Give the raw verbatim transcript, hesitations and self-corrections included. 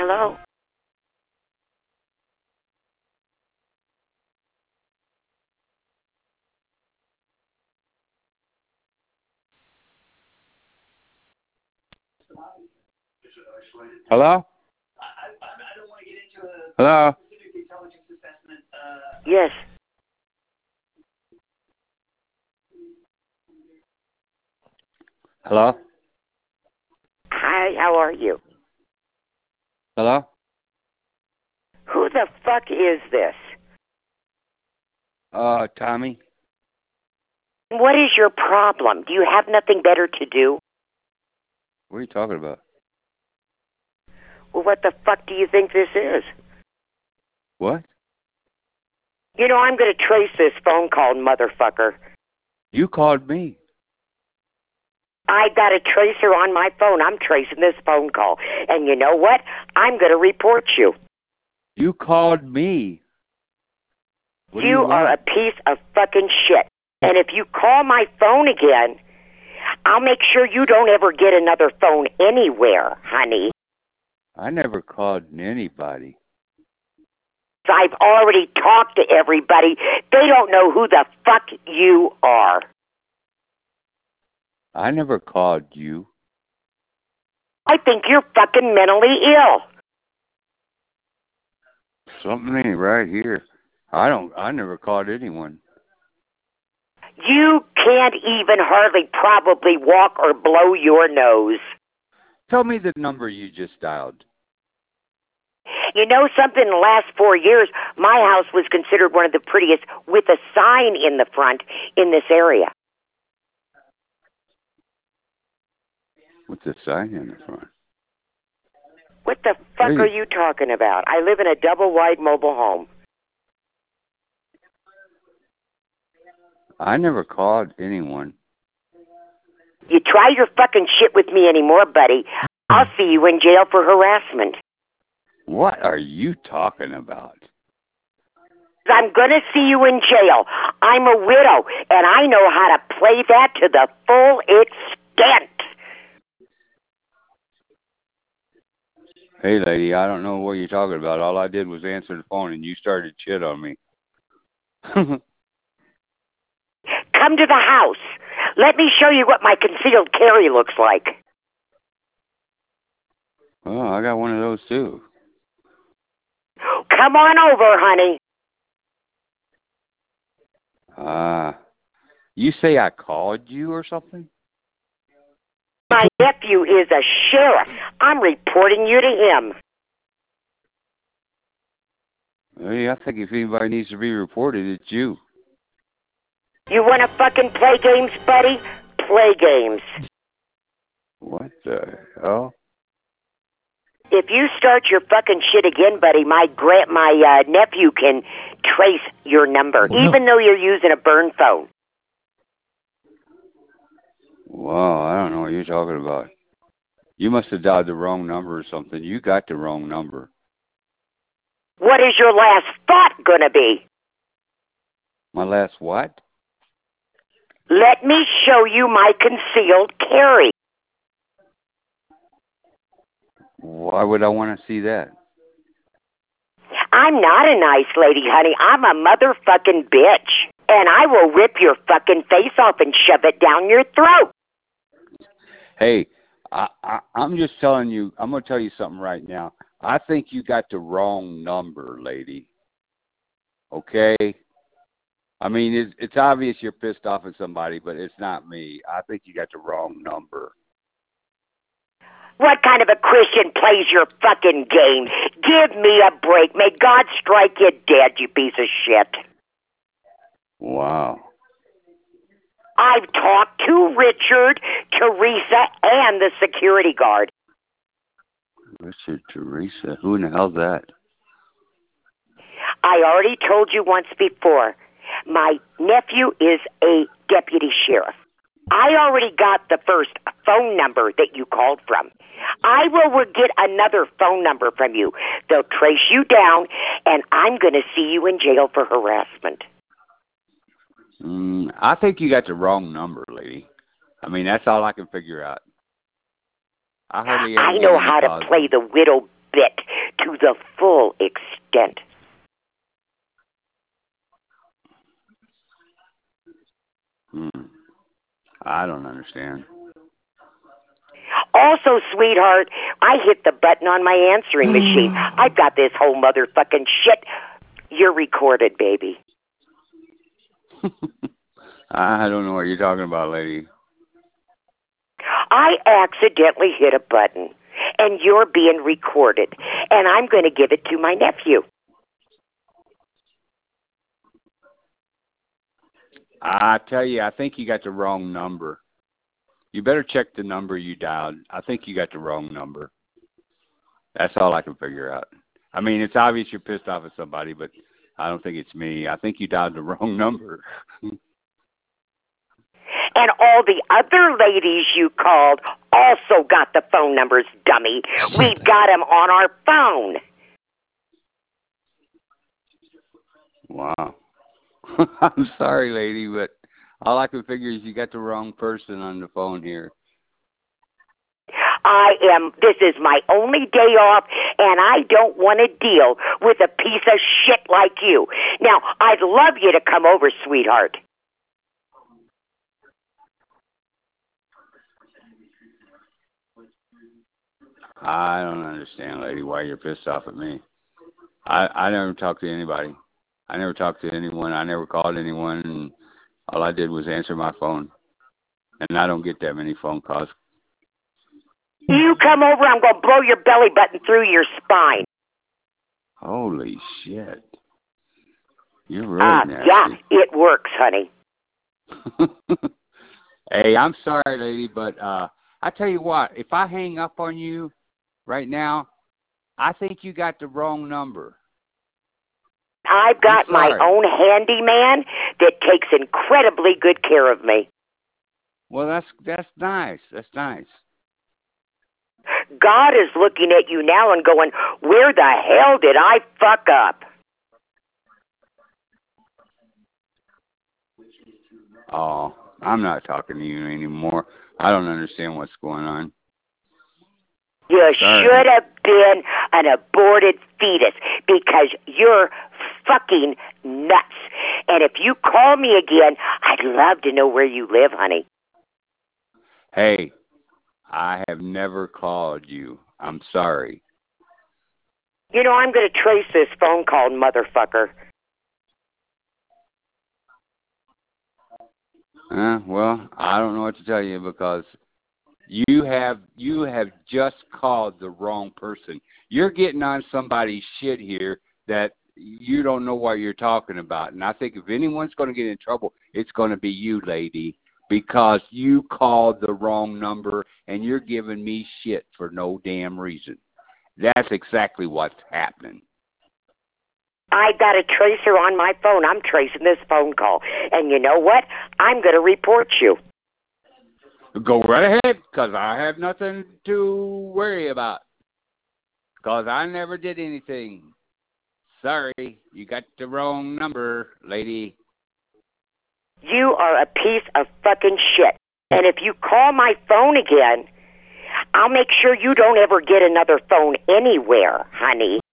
Hello? Hello? Hello? Yes. Hello? Hi, how are you? Hello? Who the fuck is this? Uh, Tommy? What is your problem? Do you have nothing better to do? What are you talking about? Well, what the fuck do you think this is? What? You know, I'm going to trace this phone call, motherfucker. You called me. I got a tracer on my phone. I'm tracing this phone call. And you know what? I'm going to report you. You called me. What do You, you are want? a piece of fucking shit. And if you call my phone again, I'll make sure you don't ever get another phone anywhere, honey. I never called anybody. I've already talked to everybody. They don't know who the fuck you are. I never called you. I think you're fucking mentally ill. Something ain't right here. I don't, I never called anyone. You can't even hardly probably walk or blow your nose. Tell me the number you just dialed. You know something, in the last four years, my house was considered one of the prettiest with a sign in the front in this area. What's the sign in the front? What the fuck Hey. are you talking about? I live in a double-wide mobile home. I never called anyone. You try your fucking shit with me anymore, buddy, I'll see you in jail for harassment. What are you talking about? I'm going to see you in jail. I'm a widow, and I know how to play that to the full extent. Hey, lady, I don't know what you're talking about. All I did was answer the phone, and you started shit on me. Come to the house. Let me show you what my concealed carry looks like. Oh, I got one of those, too. Come on over, honey. Uh, you say I called you or something? My nephew is a sheriff. I'm reporting you to him. Hey, I think if anybody needs to be reported, it's you. You want to fucking play games, buddy? Play games. What the hell? If you start your fucking shit again, buddy, my gra- my uh, nephew can trace your number, No. even though you're using a burn phone. Wow, I don't know what you're talking about. You must have dialed the wrong number or something. You got the wrong number. What is your last thought gonna be? My last what? Let me show you my concealed carry. Why would I want to see that? I'm not a nice lady, honey. I'm a motherfucking bitch. And I will rip your fucking face off and shove it down your throat. Hey, I, I, I'm just telling you, I'm going to tell you something right now. I think you got the wrong number, lady. Okay? I mean, it's, it's obvious you're pissed off at somebody, but it's not me. I think you got the wrong number. What kind of a Christian plays your fucking game? Give me a break. May God strike you dead, you piece of shit. Wow. I've talked to Richard, Teresa, and the security guard. Richard, Teresa, who in the hell's that? I already told you once before, my nephew is a deputy sheriff. I already got the first phone number that you called from. I will get another phone number from you. They'll trace you down, and I'm going to see you in jail for harassment. Mm, I think you got the wrong number, lady. I mean, that's all I can figure out. I hardly ever I get know any how to calls. play the widow bit. to the full extent. Hmm. I don't understand. Also, sweetheart, I hit the button on my answering machine. I've got this whole motherfucking shit. You're recorded, baby. I don't know what you're talking about, lady. I accidentally hit a button, and you're being recorded, and I'm going to give it to my nephew. I tell you, I think you got the wrong number. You better check the number you dialed. I think you got the wrong number. That's all I can figure out. I mean, it's obvious you're pissed off at somebody, but I don't think it's me. I think you dialed the wrong number. And all the other ladies you called also got the phone numbers, dummy. We've got them on our phone. Wow. I'm sorry, lady, but all I can figure is you got the wrong person on the phone here. I am, this is my only day off, and I don't want to deal with a piece of shit like you. Now, I'd love you to come over, sweetheart. I don't understand, lady, why you're pissed off at me. I, I never talked to anybody. I never talked to anyone. I never called anyone. And all I did was answer my phone. And I don't get that many phone calls. You come over, I'm going to blow your belly button through your spine. Holy shit. You're really uh, nasty. Yeah, it works, honey. Hey, I'm sorry, lady, but uh, I tell you what, if I hang up on you right now, I think you got the wrong number. I've got my own handyman that takes incredibly good care of me. Well, that's that's nice. That's nice. God is looking at you now and going, where the hell did I fuck up? Oh, I'm not talking to you anymore. I don't understand what's going on. You Sorry. should have been an aborted fetus because you're fucking nuts. And if you call me again, I'd love to know where you live, honey. Hey, I have never called you. I'm sorry. You know, I'm going to trace this phone call, motherfucker. Uh, well, I don't know what to tell you because you have you have just called the wrong person. You're getting on somebody's shit here that you don't know what you're talking about. And I think if anyone's going to get in trouble, it's going to be you, lady, because you called the wrong number and you're giving me shit for no damn reason. That's exactly what's happening. I got a tracer on my phone. I'm tracing this phone call. And you know what? I'm going to report you. Go right ahead, because I have nothing to worry about. Because I never did anything. Sorry, you got the wrong number, lady. You are a piece of fucking shit. And if you call my phone again, I'll make sure you don't ever get another phone anywhere, honey.